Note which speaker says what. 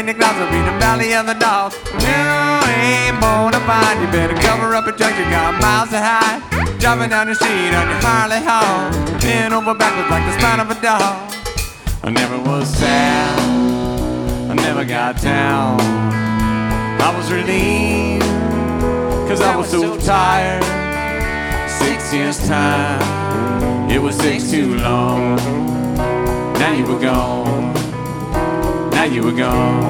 Speaker 1: Santa Claus will be the valley of the dolls. You ain't bona fide, you better cover up your tracks, you got miles to hide. Driving down the street on your Harley Hall, bent over backwards like the spine of a doll. I never was sad, I never got down. I was relieved, cause I was so tired. 6 years time, it was 6 too long. Now you were gone, now you were gone.